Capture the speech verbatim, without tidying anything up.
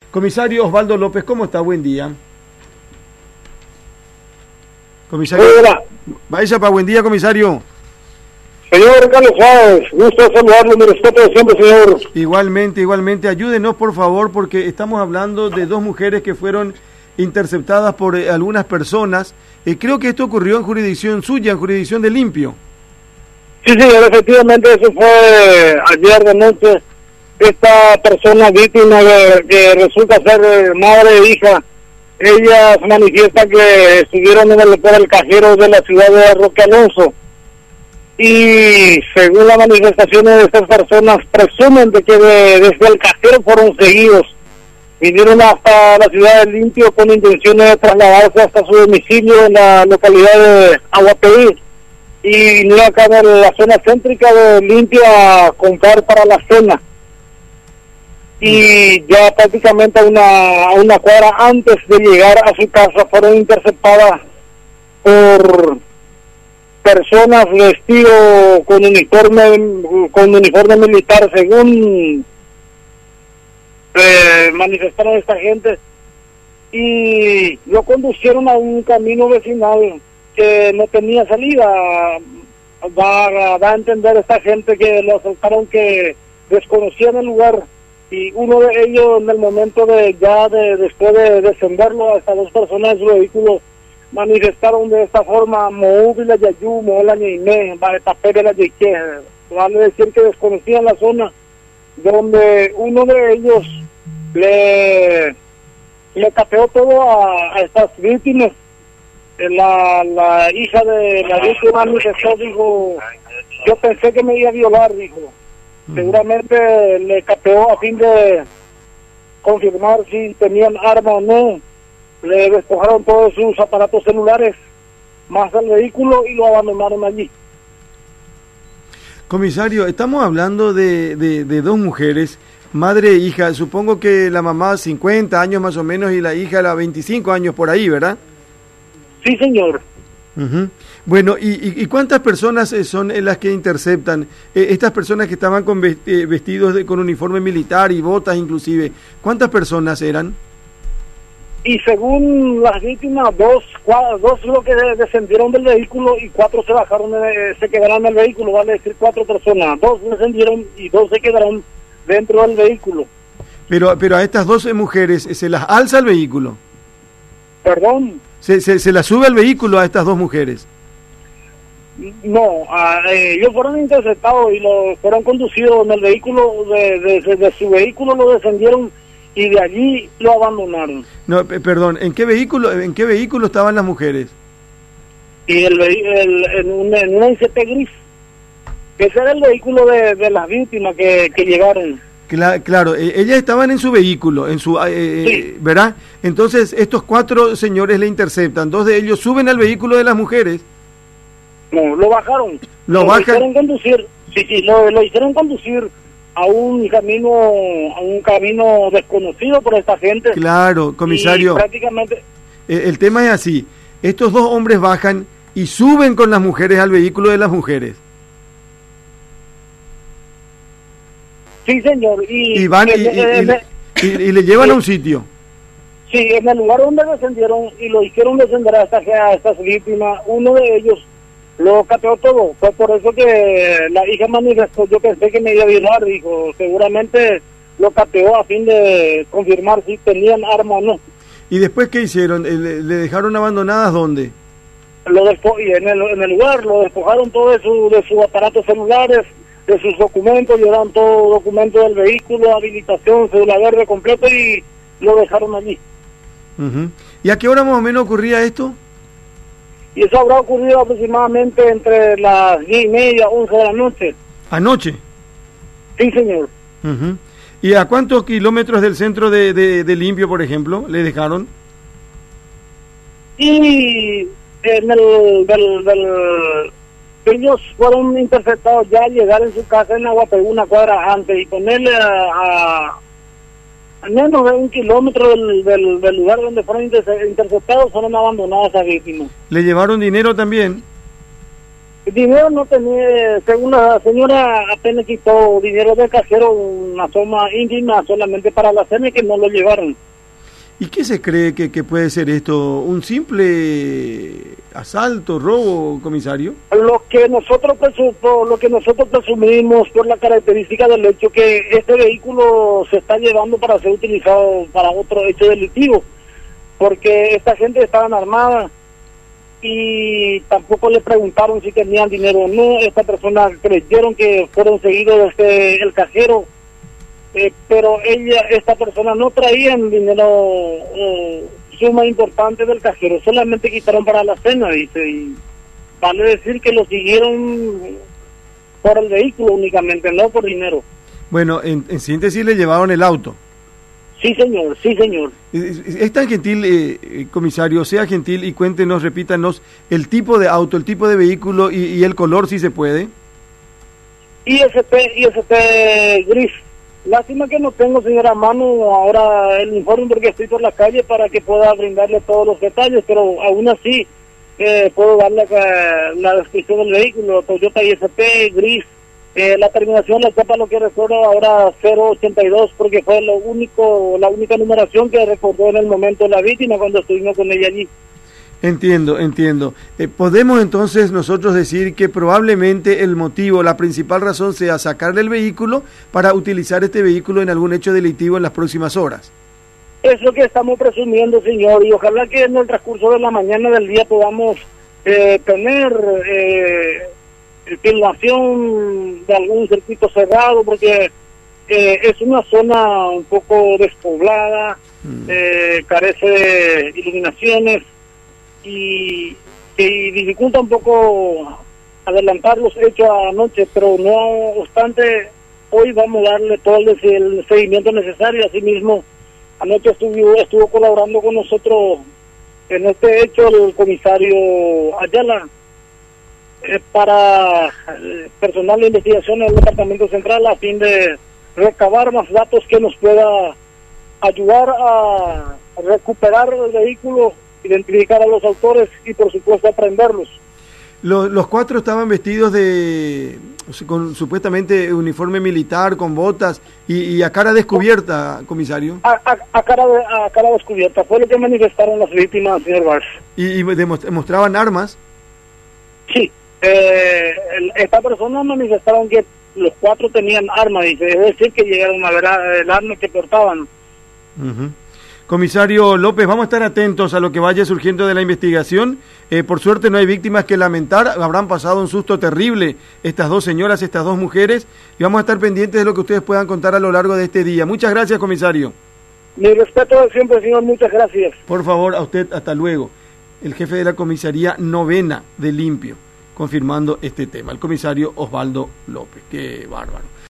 Comisario Osvaldo López, ¿cómo está? Buen día. Comisario. Hola. Vaya para buen día, comisario. Señor Carlos Suárez, gusto saludarlo, mi respeto de siempre, señor. Igualmente, igualmente. Ayúdenos, por favor, porque estamos hablando de dos mujeres que fueron interceptadas por eh, algunas personas. Eh, creo que esto ocurrió en jurisdicción suya, en jurisdicción de Limpio. Sí, señor, efectivamente, eso fue ayer de noche. Esta persona víctima de, que resulta ser eh, madre e hija, ella se manifiesta que estuvieron en el, por el cajero de la ciudad de Roque Alonso. Y según las manifestaciones de estas personas, presumen de que de, desde el cajero fueron seguidos. Vinieron hasta la ciudad de Limpio con intenciones de trasladarse hasta su domicilio en la localidad de Aguapeí. Y vinieron acá en la zona céntrica de Limpio a comprar para la cena. Y ya prácticamente a una, a una cuadra antes de llegar a su casa fueron interceptadas por personas vestidos con uniforme con uniforme militar, según eh, manifestaron esta gente, y lo conducieron a un camino vecinal que no tenía salida. Va, va a entender esta gente que lo asaltaron, que desconocían el lugar, y uno de ellos, en el momento de ya de después de descenderlo a estas dos personas en su vehículo, manifestaron de esta forma: móvil la yayu, mo la ñeime, va de tapé de la yeque. Vale decir que desconocían la zona, donde uno de ellos le le capeó todo a, a estas víctimas. La, la hija de la víctima manifestó, dijo: yo pensé que me iba a violar, dijo. Seguramente le capeó a fin de confirmar si tenían arma o no. Le despojaron todos sus aparatos celulares, más el vehículo, y lo abandonaron allí. Comisario, estamos hablando de, de, de dos mujeres, madre e hija. Supongo que la mamá cincuenta años más o menos y la hija la veinticinco años por ahí, ¿verdad? Sí, señor. Uh-huh. Bueno, ¿y, y, y cuántas personas son las que interceptan? Eh, estas personas que estaban con vestidos de, con uniforme militar y botas inclusive, ¿cuántas personas eran? Y según las víctimas, dos, cuatro, dos lo que descendieron del vehículo y cuatro se bajaron, de, se quedaron en el vehículo, vale decir cuatro personas. Dos descendieron y dos se quedaron dentro del vehículo. Pero, pero a estas doce mujeres se las alza el vehículo. ¿Perdón? Se, se, se las sube al vehículo a estas dos mujeres. No, eh, ellos fueron interceptados y lo fueron conducidos en el vehículo, de, de, de, de su vehículo lo descendieron y de allí lo abandonaron. No, perdón, ¿en qué vehículo en qué vehículo estaban las mujeres? Y el, el en un en una I C T gris. Ese era el vehículo de, de las víctimas que, que llegaron. Claro, claro, ellas estaban en su vehículo, en su, eh, sí. ¿verdad? Entonces estos cuatro señores le interceptan, dos de ellos suben al vehículo de las mujeres. No, lo bajaron. Lo, lo bajan. hicieron conducir, sí, sí, lo, lo hicieron conducir a un camino, a un camino desconocido por esta gente. Claro, comisario. Y prácticamente. El, el tema es así: estos dos hombres bajan y suben con las mujeres al vehículo de las mujeres. Sí, señor. Y, y van y, en, y, en, y, y, y le llevan sí. a un sitio. Sí, en el lugar donde descendieron y lo hicieron descender a estas, a estas víctimas, uno de ellos lo capeó todo. Fue por eso que la hija manifestó: yo pensé que me iba a violar, dijo. Seguramente lo capeó a fin de confirmar si tenían arma o no. ¿Y después qué hicieron? ¿Le, le dejaron abandonadas dónde? Lo despo y en el, en el lugar lo despojaron todo de, su, de sus aparatos celulares, de sus documentos, llevaron todo documento del vehículo, habilitación, cédula verde completo, y lo dejaron allí. Uh-huh. ¿Y a qué hora más o menos ocurría esto? Y eso habrá ocurrido aproximadamente entre las diez y media, once de la noche. ¿Anoche? Sí, señor. Uh-huh. ¿Y a cuántos kilómetros del centro de, de, de Limpio, por ejemplo, le dejaron? Y en el del, del ellos fueron interceptados ya al llegar en su casa en Aguapeí, una cuadra antes, y ponerle a, a a menos de un kilómetro del, del, del lugar donde fueron interceptados, fueron abandonadas a víctimas. ¿Le llevaron dinero también? Dinero no tenía, según la señora, apenas quitó dinero del cajero, una suma ínfima solamente para la cena y que no lo llevaron. ¿Y qué se cree que, que puede ser esto? ¿Un simple asalto, robo, comisario? Lo que nosotros presupo, lo que nosotros presumimos por la característica del hecho que este vehículo se está llevando para ser utilizado para otro hecho delictivo, porque esta gente estaba armada y tampoco le preguntaron si tenían dinero o no. Esta persona creyeron que fueron seguidos desde el cajero. Eh, pero ella, esta persona no traían dinero, eh, suma importante del cajero, solamente quitaron para la cena, dice, y vale decir que lo siguieron por el vehículo únicamente, no por dinero. Bueno, en, en síntesis le llevaron el auto. Sí, señor, sí, señor. Es, es tan gentil, eh, comisario, sea gentil y cuéntenos, repítanos, el tipo de auto, el tipo de vehículo y, y el color, si se puede. I S P, I S P gris. Lástima que no tengo, señora, a mano ahora el informe porque estoy por la calle para que pueda brindarle todos los detalles, pero aún así eh, puedo darle eh, la descripción del vehículo, Toyota I S P gris, eh, la terminación la sepa lo que recuerdo ahora cero ochenta y dos porque fue lo único, la única numeración que recordó en el momento la víctima cuando estuvimos con ella allí. Entiendo, entiendo. Eh, ¿Podemos entonces nosotros decir que probablemente el motivo, la principal razón sea sacarle el vehículo para utilizar este vehículo en algún hecho delictivo en las próximas horas? Es lo que estamos presumiendo, señor, y ojalá que en el transcurso de la mañana del día podamos eh, tener eh, filmación de algún circuito cerrado, porque eh, es una zona un poco despoblada, mm. eh, carece de iluminaciones, y que dificulta un poco adelantar los hechos anoche, pero no obstante hoy vamos a darle todo el, el seguimiento necesario. Asimismo, anoche estuvo, estuvo colaborando con nosotros en este hecho el comisario Ayala eh, para eh, personal de investigación en el Departamento Central a fin de recabar más datos que nos pueda ayudar a recuperar el vehículo, identificar a los autores y por supuesto aprenderlos. Los, los cuatro estaban vestidos de con supuestamente uniforme militar, con botas y, y a cara descubierta, comisario. A, a, a, cara de, a cara descubierta, fue lo que manifestaron las víctimas, señor Bars. ¿Y, y demostraban armas? Sí, eh, el, esta persona manifestaron que los cuatro tenían armas, dice, es decir, que llegaron a ver el arma que portaban. Uh-huh. Comisario López, vamos a estar atentos a lo que vaya surgiendo de la investigación. Eh, por suerte no hay víctimas que lamentar, habrán pasado un susto terrible estas dos señoras, estas dos mujeres, y vamos a estar pendientes de lo que ustedes puedan contar a lo largo de este día. Muchas gracias, comisario. Mi respeto de siempre, señor, muchas gracias. Por favor, a usted, hasta luego. El jefe de la comisaría novena de Limpio, confirmando este tema, el comisario Osvaldo López. Qué bárbaro.